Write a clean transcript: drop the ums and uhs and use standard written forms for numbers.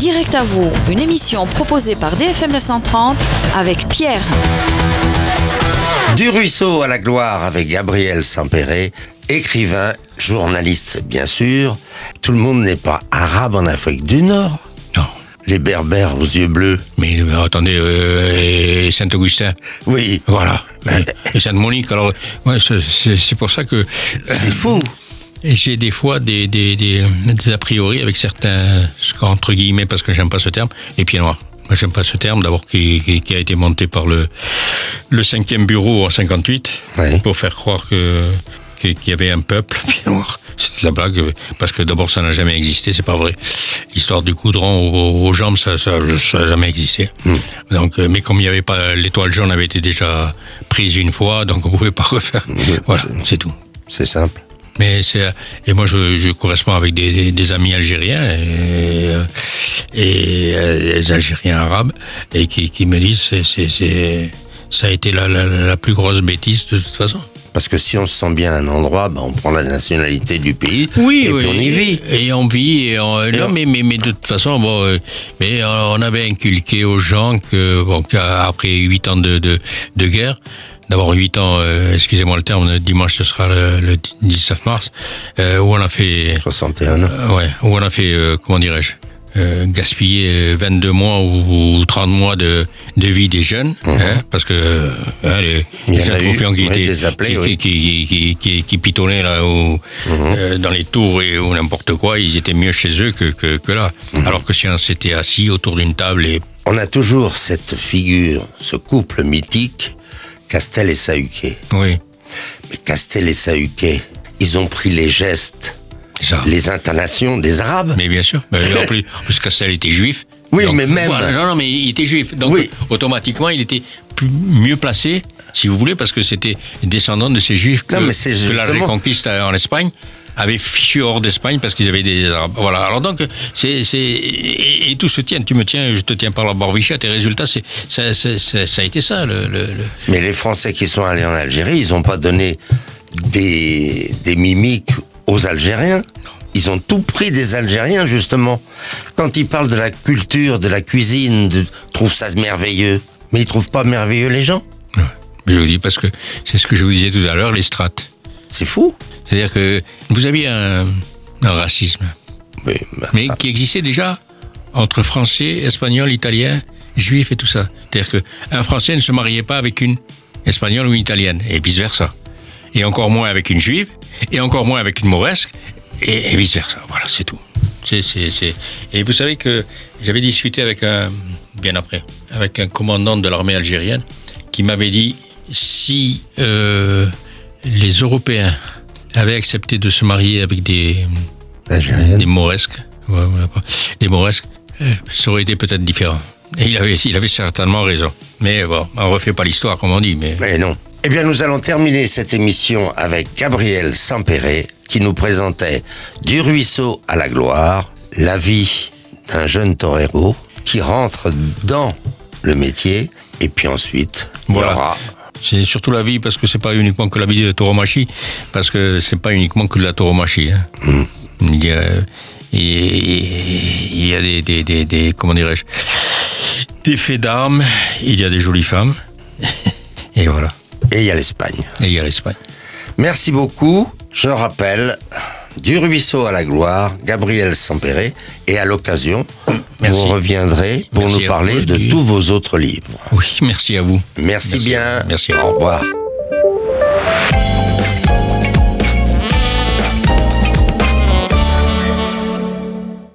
Direct à vous, une émission proposée par DFM 930 avec Pierre. Du ruisseau à la gloire avec Gabriel Sempere, écrivain, journaliste bien sûr. Tout le monde n'est pas arabe en Afrique du Nord. Non. Les berbères aux yeux bleus. Mais attendez, Saint-Augustin. Oui. Voilà. Et Sainte-Monique. Alors, ouais, c'est pour ça que... C'est fou. Et j'ai des fois des a priori avec certains, entre guillemets, parce que j'aime pas ce terme, les pieds noirs. Moi, j'aime pas ce terme, d'abord, qui a été monté par le 5e bureau en 58, oui, pour faire croire qu'il y avait un peuple pieds noirs. C'est de la blague, parce que d'abord, ça n'a jamais existé, c'est pas vrai. L'histoire du coudron aux jambes, ça a jamais existé. Donc, mais comme il y avait pas, l'étoile jaune avait été déjà prise une fois, donc on pouvait pas refaire. Voilà, c'est tout. C'est simple. Mais et moi je corresponds avec des amis algériens et des Algériens arabes et qui me disent ça a été la plus grosse bêtise de toute façon. Parce que si on se sent bien à un endroit, on prend la nationalité du pays, oui, puis on y vit. Et on vit. Mais de toute façon, mais on avait inculqué aux gens qu'après 8 ans de guerre, d'abord 8 ans, excusez-moi le terme, dimanche ce sera le 19 mars, où on a fait... 61 ans. Où on a fait, comment dirais-je, gaspiller 22 mois ou 30 mois de vie des jeunes, parce que les jeunes confiants qui pitonnaient là dans les tours ou n'importe quoi, ils étaient mieux chez eux que là. Alors que si on s'était assis autour d'une table et... On a toujours cette figure, ce couple mythique, Castel et Sahuquet. Oui. Mais Castel et Sahuquet, ils ont pris les gestes, les intonations des Arabes. Mais bien sûr. En plus, Castel était juif. Oui, donc, mais même... Voilà, non, mais il était juif. Donc, oui, automatiquement, il était mieux placé, si vous voulez, parce que c'était descendant de ces juifs que la Reconquista en Espagne avait fichu hors d'Espagne parce qu'ils avaient des Arabes. Voilà. Alors donc, et tout se tient. Tu me tiens, je te tiens par la barbichette. Et résultat, ça a été ça. Mais les Français qui sont allés en Algérie, ils n'ont pas donné des mimiques aux Algériens. Non. Ils ont tout pris des Algériens, justement. Quand ils parlent de la culture, de la cuisine, ils trouvent ça merveilleux. Mais ils ne trouvent pas merveilleux les gens. Ouais. Je vous dis parce que c'est ce que je vous disais tout à l'heure, les strates. C'est fou. C'est-à-dire que vous aviez un racisme, mais qui existait déjà entre Français, Espagnols, Italiens, Juifs et tout ça. C'est-à-dire qu'un Français ne se mariait pas avec une Espagnole ou une Italienne, et vice-versa. Et encore moins avec une Juive, et encore moins avec une Mauresque, et vice-versa. Voilà, c'est tout. Et vous savez que j'avais discuté avec un commandant de l'armée algérienne qui m'avait dit, si les Européens avaient accepté de se marier avec des Mauresques, ça aurait été peut-être différent. Et il avait certainement raison. Mais bon, on ne refait pas l'histoire, comme on dit. Mais non. Eh bien, nous allons terminer cette émission avec Gabriel Sempere, qui nous présentait Du ruisseau à la gloire, la vie d'un jeune torero qui rentre dans le métier, et puis ensuite, voilà. C'est surtout la vie, parce que c'est pas uniquement que la vie de tauromachie, parce que c'est pas uniquement que de la tauromachie. Il y a des comment dirais-je, des faits d'armes, il y a des jolies femmes, et voilà. Et il y a l'Espagne. Merci beaucoup. Je rappelle, Du ruisseau à la gloire, Gabriel Sempere, et à l'occasion, vous reviendrez pour nous parler de tous vos autres livres. Oui, merci à vous. Merci bien. Merci. Au revoir.